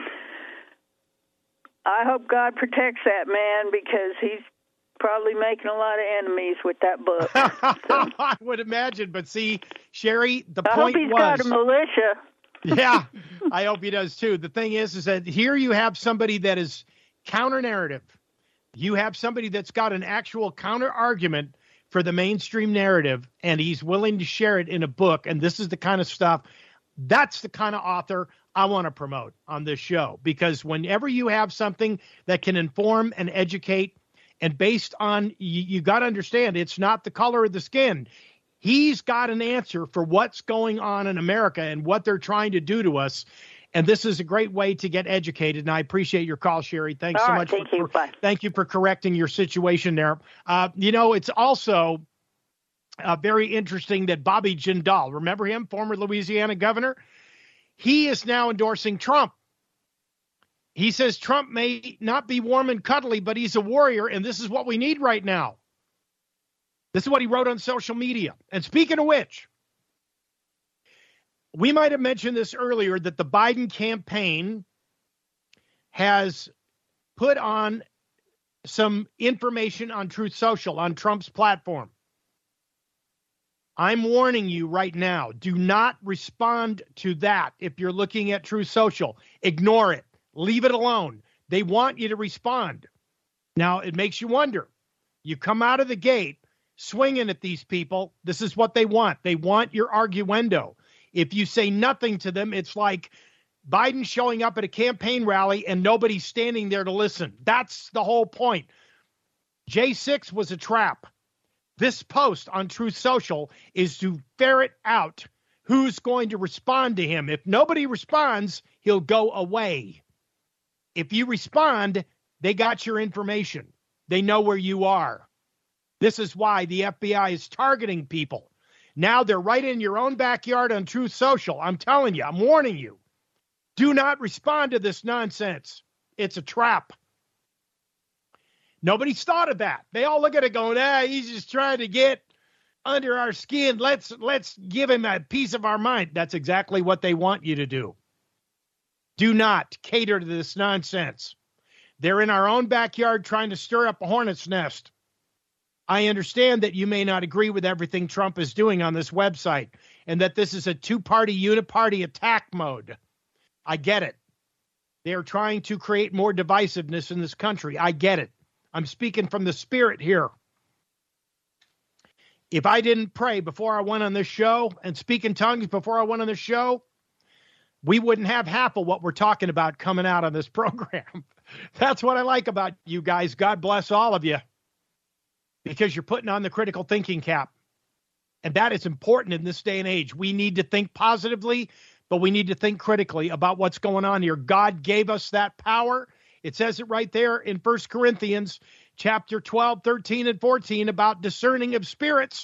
God protects that man, because he's probably making a lot of enemies with that book. So.
I would imagine. But see, Sherry, the
I
point
hope he's
was...
got a militia.
Yeah, I hope he does too. The thing is that here you have somebody that is counter-narrative. You have somebody that's got an actual counter-argument for the mainstream narrative, and he's willing to share it in a book, and this is the kind of stuff, that's the kind of author I want to promote on this show. Because whenever you have something that can inform and educate, and based on, you got to understand, it's not the color of the skin. He's got an answer for what's going on in America and what they're trying to do to us. And this is a great way to get educated. And I appreciate your call, Sherry. Thanks so much.
Thank you. Bye.
Thank you for correcting your situation there. It's also very interesting that Bobby Jindal, remember him, former Louisiana governor? He is now endorsing Trump. He says Trump may not be warm and cuddly, but he's a warrior, and this is what we need right now. This is what he wrote on social media. And speaking of which, we might have mentioned this earlier, that the Biden campaign has put on some information on Truth Social, on Trump's platform. I'm warning you right now, do not respond to that. If you're looking at Truth Social, ignore it. Leave it alone. They want you to respond. Now, it makes you wonder. You come out of the gate swinging at these people. This is what they want. They want your arguendo. If you say nothing to them, it's like Biden showing up at a campaign rally and nobody's standing there to listen. That's the whole point. J6 was a trap. This post on Truth Social is to ferret out who's going to respond to him. If nobody responds, he'll go away. If you respond, they got your information. They know where you are. This is why the FBI is targeting people. Now they're right in your own backyard on Truth Social. I'm telling you, I'm warning you. Do not respond to this nonsense. It's a trap. Nobody's thought of that. They all look at it going, he's just trying to get under our skin. Let's give him a piece of our mind. That's exactly what they want you to do. Do not cater to this nonsense. They're in our own backyard trying to stir up a hornet's nest. I understand that you may not agree with everything Trump is doing on this website and that this is a two-party, uniparty attack mode. I get it. They are trying to create more divisiveness in this country. I get it. I'm speaking from the spirit here. If I didn't pray before I went on this show and speak in tongues before I went on this show, we wouldn't have half of what we're talking about coming out on this program. That's what I like about you guys. God bless all of you, because you're putting on the critical thinking cap. And that is important in this day and age. We need to think positively, but we need to think critically about what's going on here. God gave us that power. It says it right there in 1 Corinthians chapter 12, 13, and 14 about discerning of spirits.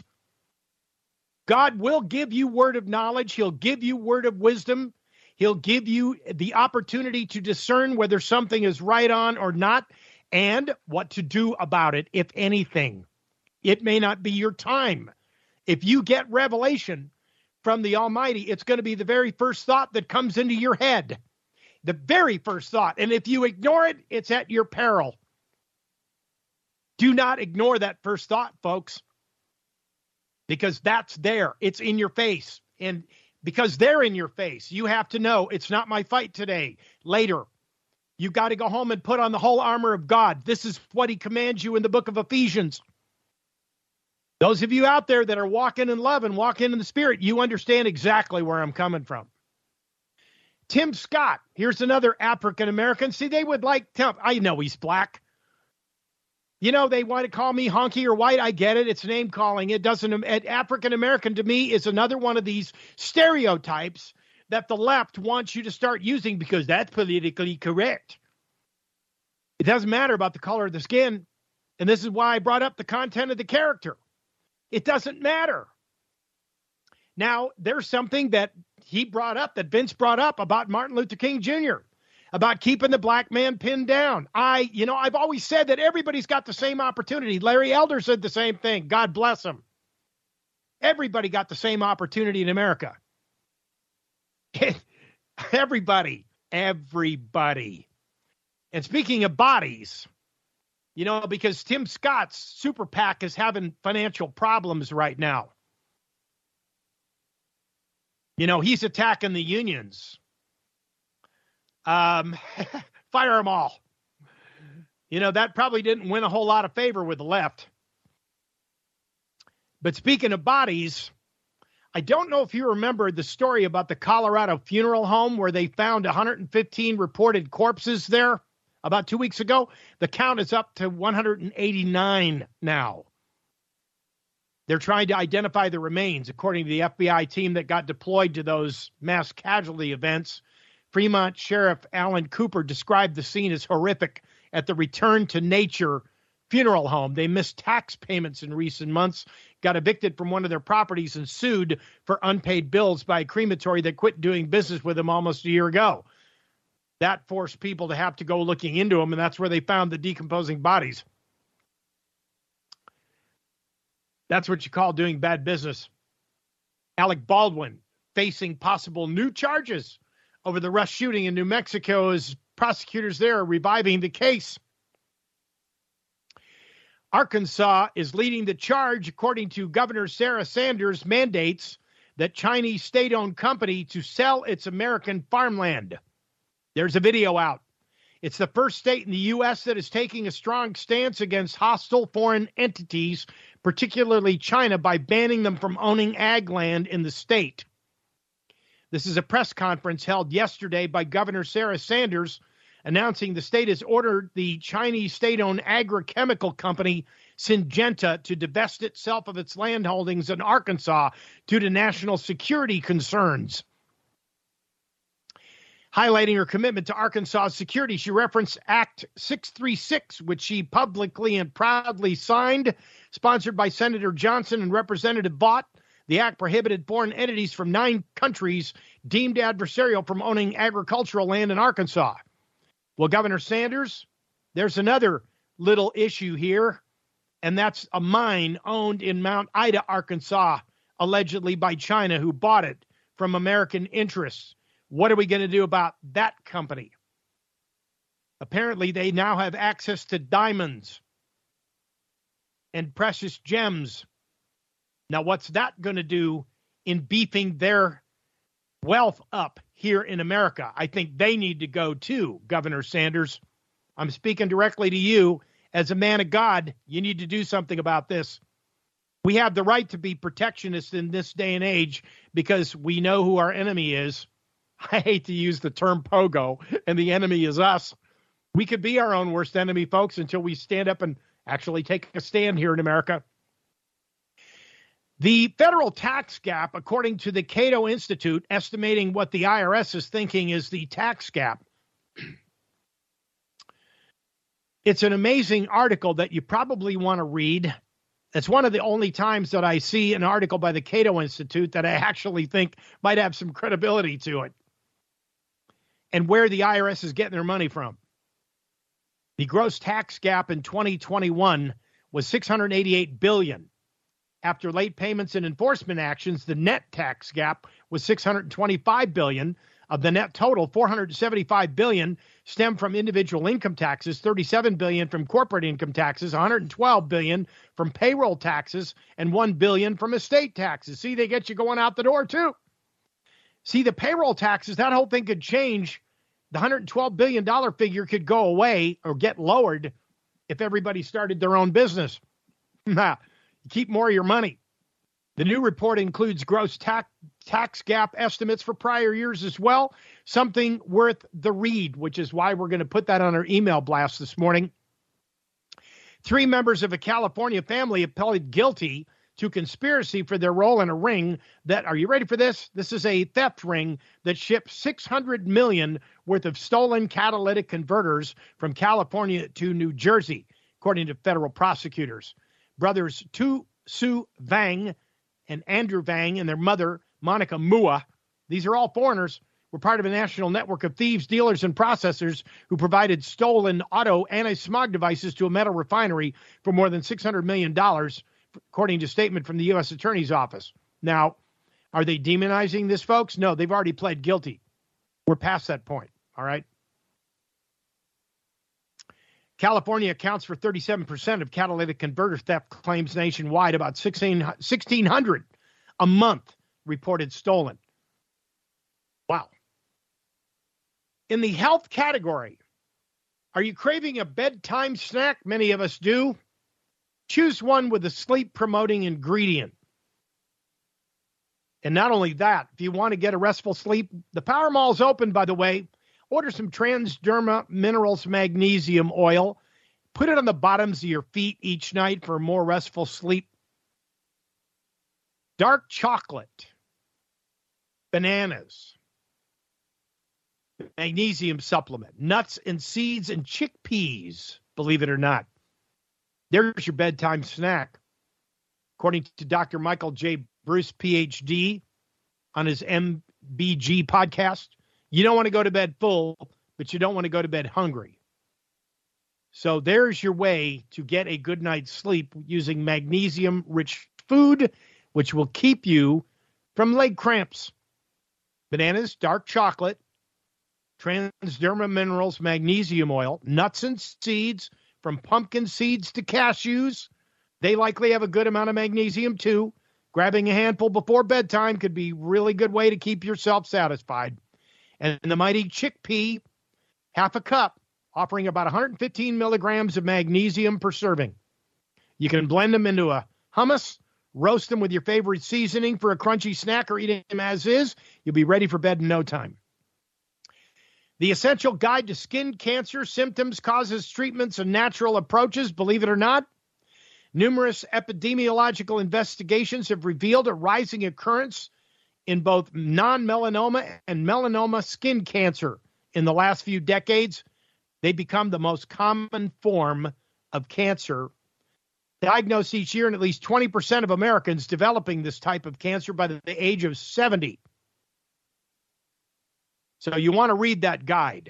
God will give you word of knowledge. He'll give you word of wisdom. He'll give you the opportunity to discern whether something is right on or not and what to do about it, if anything. It may not be your time. If you get revelation from the Almighty, it's going to be the very first thought that comes into your head. The very first thought. And if you ignore it, it's at your peril. Do not ignore that first thought, folks, because that's there. It's in your face. And because they're in your face, you have to know it's not my fight today. Later, you got to go home and put on the whole armor of God. This is what he commands you in the book of Ephesians. Those of you out there that are walking in love and walking in the Spirit, you understand exactly where I'm coming from. Tim Scott, here's another African-American. See, they would like, I know he's black. You know, they want to call me honky or white. I get it. It's name calling. It doesn't, African-American to me is another one of these stereotypes that the left wants you to start using because that's politically correct. It doesn't matter about the color of the skin. And this is why I brought up the content of the character. It doesn't matter. Now, there's something that he brought up, that Vince brought up about Martin Luther King Jr., about keeping the black man pinned down. I've always said that everybody's got the same opportunity. Larry Elder said the same thing. God bless him. Everybody got the same opportunity in America. Everybody. And speaking of bodies, because Tim Scott's super PAC is having financial problems right now. He's attacking the unions. Fire them all. That probably didn't win a whole lot of favor with the left. But speaking of bodies, I don't know if you remember the story about the Colorado funeral home where they found 115 reported corpses there about 2 weeks ago. The count is up to 189 now. They're trying to identify the remains, according to the FBI team that got deployed to those mass casualty events. Fremont Sheriff Alan Cooper described the scene as horrific at the Return to Nature funeral home. They missed tax payments in recent months, got evicted from one of their properties, and sued for unpaid bills by a crematory that quit doing business with them almost a year ago. That forced people to have to go looking into them, and that's where they found the decomposing bodies. That's what you call doing bad business. Alec Baldwin facing possible new charges over the Rush shooting in New Mexico as prosecutors there are reviving the case. Arkansas is leading the charge, according to Governor Sarah Sanders, mandates that Chinese state-owned company to sell its American farmland. There's a video out. It's the first state in the U.S. that is taking a strong stance against hostile foreign entities, particularly China, by banning them from owning ag land in the state. This is a press conference held yesterday by Governor Sarah Sanders, announcing the state has ordered the Chinese state-owned agrochemical company Syngenta to divest itself of its land holdings in Arkansas due to national security concerns. Highlighting her commitment to Arkansas security, she referenced Act 636, which she publicly and proudly signed, sponsored by Senator Johnson and Representative Vaught. The act prohibited foreign entities from 9 countries deemed adversarial from owning agricultural land in Arkansas. Well, Governor Sanders, there's another little issue here, and that's a mine owned in Mount Ida, Arkansas, allegedly by China, who bought it from American interests. What are we going to do about that company? Apparently, they now have access to diamonds and precious gems. Now, what's that going to do in beefing their wealth up here in America? I think they need to go too, Governor Sanders. I'm speaking directly to you as a man of God. You need to do something about this. We have the right to be protectionists in this day and age because we know who our enemy is. I hate to use the term pogo, and the enemy is us. We could be our own worst enemy, folks, until we stand up and actually take a stand here in America. The federal tax gap, according to the Cato Institute, estimating what the IRS is thinking is the tax gap. It's an amazing article that you probably want to read. It's one of the only times that I see an article by the Cato Institute that I actually think might have some credibility to it. And where the IRS is getting their money from. The gross tax gap in 2021 was $688 billion. After late payments and enforcement actions, the net tax gap was $625 billion. Of the net total, $475 billion stemmed from individual income taxes, $37 billion from corporate income taxes, $112 billion from payroll taxes, and $1 billion from estate taxes. See, they get you going out the door, too. See, the payroll taxes, that whole thing could change. The $112 billion figure could go away or get lowered if everybody started their own business. Keep more of your money. The new report includes gross tax gap estimates for prior years as well, something worth the read, which is why we're going to put that on our email blast this morning. 3 members of a California family have pleaded guilty to conspiracy for their role in a ring that, are you ready for this? This is a theft ring that shipped $600 million worth of stolen catalytic converters from California to New Jersey, according to federal prosecutors. Brothers Tu Su Vang and Andrew Vang and their mother, Monica Mua, these are all foreigners, were part of a national network of thieves, dealers, and processors who provided stolen auto anti-smog devices to a metal refinery for more than $600 million, according to a statement from the U.S. Attorney's Office. Now, are they demonizing this, folks? No, they've already pled guilty. We're past that point, all right? California accounts for 37% of catalytic converter theft claims nationwide, about 1,600 a month reported stolen. Wow. In the health category, are you craving a bedtime snack? Many of us do. Choose one with a sleep-promoting ingredient. And not only that, if you want to get a restful sleep, the Power Mall's open, by the way. Order some Transderma Minerals Magnesium Oil. Put it on the bottoms of your feet each night for a more restful sleep. Dark chocolate, bananas, magnesium supplement, nuts and seeds, and chickpeas, believe it or not. There's your bedtime snack. According to Dr. Michael J. Bruce, Ph.D., on his MBG podcast, you don't want to go to bed full, but you don't want to go to bed hungry. So there's your way to get a good night's sleep using magnesium-rich food, which will keep you from leg cramps. Bananas, dark chocolate, Transderma Minerals Magnesium Oil, nuts and seeds, from pumpkin seeds to cashews. They likely have a good amount of magnesium too. Grabbing a handful before bedtime could be a really good way to keep yourself satisfied. And the mighty chickpea, half a cup, offering about 115 milligrams of magnesium per serving. You can blend them into a hummus, roast them with your favorite seasoning for a crunchy snack, or eat them as is. You'll be ready for bed in no time. The Essential Guide to Skin Cancer Symptoms, Causes, Treatments, and Natural Approaches. Believe it or not, numerous epidemiological investigations have revealed a rising occurrence in both non-melanoma and melanoma skin cancer in the last few decades. They become the most common form of cancer diagnosed each year, in at least 20% of Americans developing this type of cancer by the age of 70. So you want to read that guide.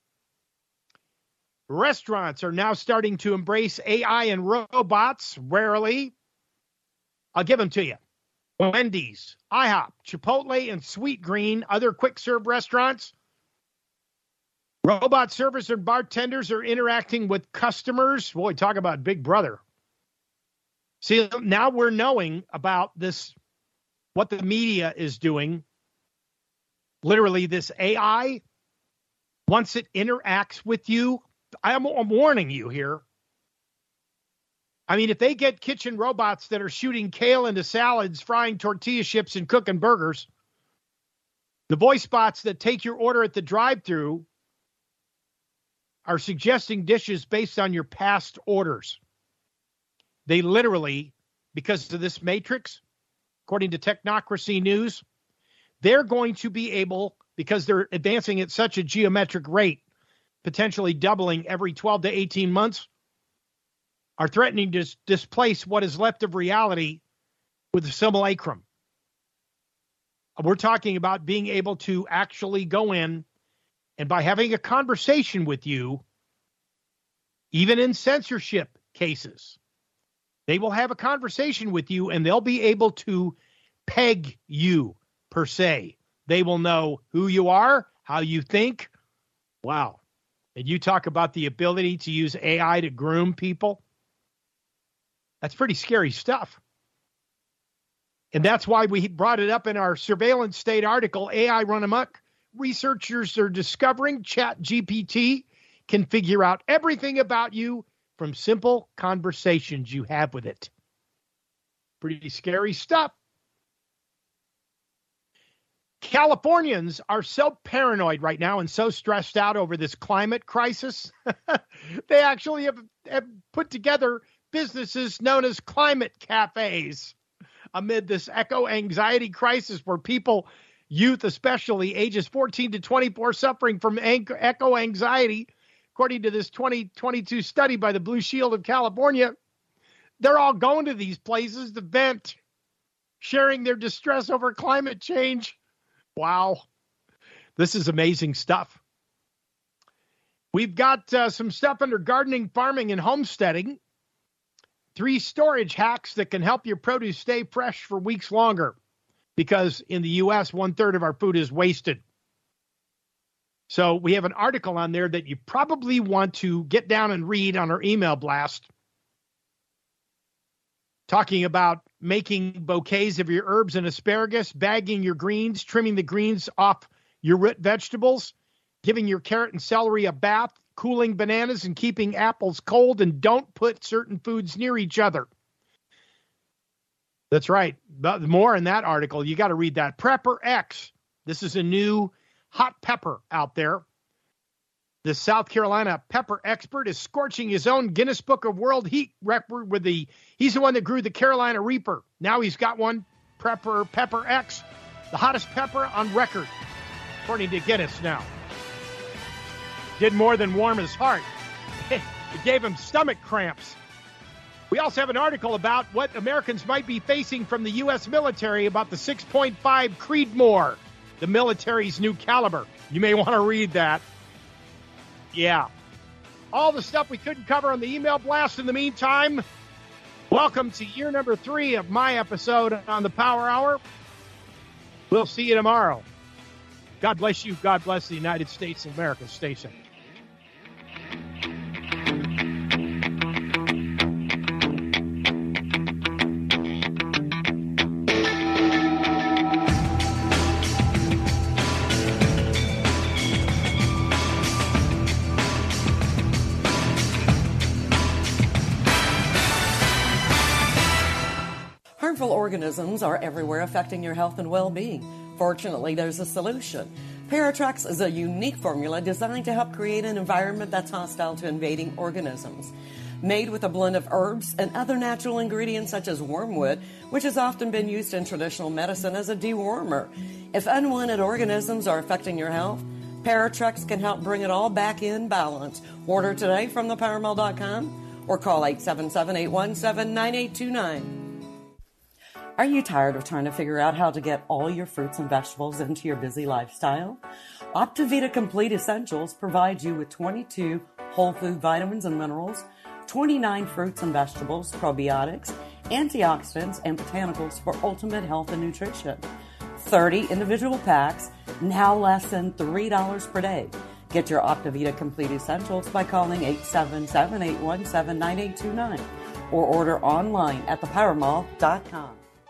Restaurants are now starting to embrace AI and robots. Rarely. I'll give them to you. Wendy's, IHOP, Chipotle, and Sweet Green, other quick-serve restaurants. Robot servers and bartenders are interacting with customers. Boy, talk about Big Brother. See, now we're knowing about this, what the media is doing. Literally, this AI, once it interacts with you, I'm warning you here. I mean, if they get kitchen robots that are shooting kale into salads, frying tortilla chips, and cooking burgers, the voice bots that take your order at the drive-thru are suggesting dishes based on your past orders. They literally, because of this matrix, according to Technocracy News, they're going to be able, because they're advancing at such a geometric rate, potentially doubling every 12 to 18 months, are threatening to displace what is left of reality with a simulacrum. We're talking about being able to actually go in and, by having a conversation with you, even in censorship cases, they will have a conversation with you and they'll be able to peg you, per se. They will know who you are, how you think. Wow. And you talk about the ability to use AI to groom people. That's pretty scary stuff. And that's why we brought it up in our surveillance state article, AI Run Amok. Researchers are discovering ChatGPT can figure out everything about you from simple conversations you have with it. Pretty scary stuff. Californians are so paranoid right now and so stressed out over this climate crisis. They actually have put together businesses known as climate cafes amid this eco-anxiety crisis where people, youth especially, ages 14 to 24, suffering from eco-anxiety. According to this 2022 study by the Blue Shield of California, they're all going to these places to vent, sharing their distress over climate change. Wow. This is amazing stuff. We've got some stuff under gardening, farming, and homesteading. 3 storage hacks that can help your produce stay fresh for weeks longer, because in the U.S., 1/3 of our food is wasted. So we have an article on there that you probably want to get down and read on our email blast, talking about making bouquets of your herbs and asparagus, bagging your greens, trimming the greens off your root vegetables, giving your carrot and celery a bath, cooling bananas and keeping apples cold, and don't put certain foods near each other. That's right. More in that article. You got to read that. Prepper X. This is a new hot pepper out there. The South Carolina pepper expert is scorching his own Guinness Book of World Heat record with he's the one that grew the Carolina Reaper. Now he's got one, Pepper X, the hottest pepper on record, according to Guinness now. Did more than warm his heart. It gave him stomach cramps. We also have an article about what Americans might be facing from the U.S. military about the 6.5 Creedmoor, the military's new caliber. You may want to read that. Yeah. All the stuff we couldn't cover on the email blast. In the meantime, welcome to year number 3 of my episode on the Power Hour. We'll see you tomorrow. God bless you. God bless the United States of America. Stay safe.
Harmful organisms are everywhere, affecting your health and well-being. Fortunately, there's a solution. Paratrex is a unique formula designed to help create an environment that's hostile to invading organisms. Made with a blend of herbs and other natural ingredients such as wormwood, which has often been used in traditional medicine as a dewormer. If unwanted organisms are affecting your health, Paratrex can help bring it all back in balance. Order today from thepowermall.com or call 877-817-9829. Are you tired of trying to figure out how to get all your fruits and vegetables into your busy lifestyle? Optivita Complete Essentials provides you with 22 whole food vitamins and minerals, 29 fruits and vegetables, probiotics, antioxidants, and botanicals for ultimate health and nutrition. 30 individual packs, now less than $3 per day. Get your Optivita Complete Essentials by calling 877-817-9829 or order online at thepowermall.com.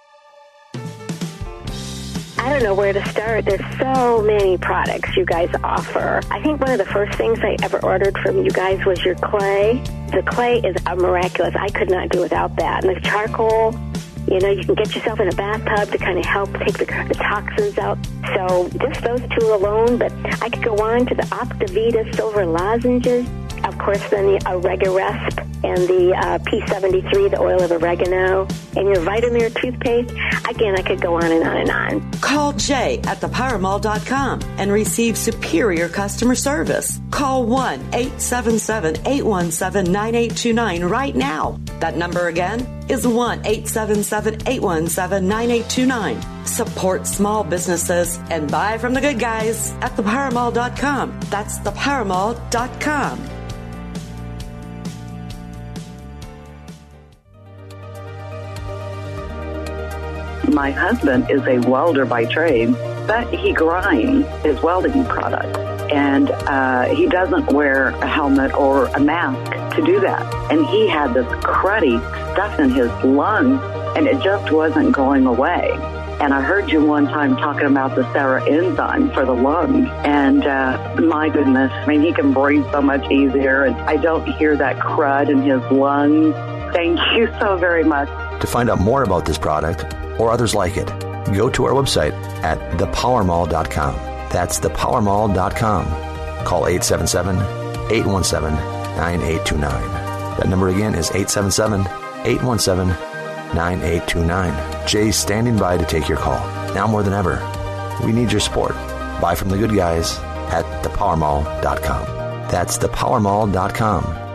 I don't know where to start. There's so many products you guys offer. I think one of the first things I ever ordered from you guys was your clay. The clay is miraculous. I could not do without that. And the charcoal, you know, you can get yourself in a bathtub to kind of help take the toxins out. So just those two alone, but I could go on to the Optivita Silver Lozenges. Of course, then the Oregaresp and the P73, the oil of oregano, and your Vitamir toothpaste. Again, I could go on and on and on.
Call Jay at thepowermall.com and receive superior customer service. Call 1-877-817-9829 right now. That number again is 1-877-817-9829. Support small businesses and buy from the good guys at thepowermall.com. That's thepowermall.com.
My husband is a welder by trade, but he grinds his welding product. And he doesn't wear a helmet or a mask to do that. And he had this cruddy stuff in his lungs, and it just wasn't going away. And I heard you one time talking about the Sarah enzyme for the lungs. And my goodness, I mean, he can breathe so much easier, and I don't hear that crud in his lungs. Thank you so very much.
To find out more about this product or others like it, go to our website at thepowermall.com. That's thepowermall.com. Call 877-817-9829. That number again is 877-817-9829. Jay's standing by to take your call. Now more than ever, we need your support. Buy from the good guys at thepowermall.com. That's thepowermall.com.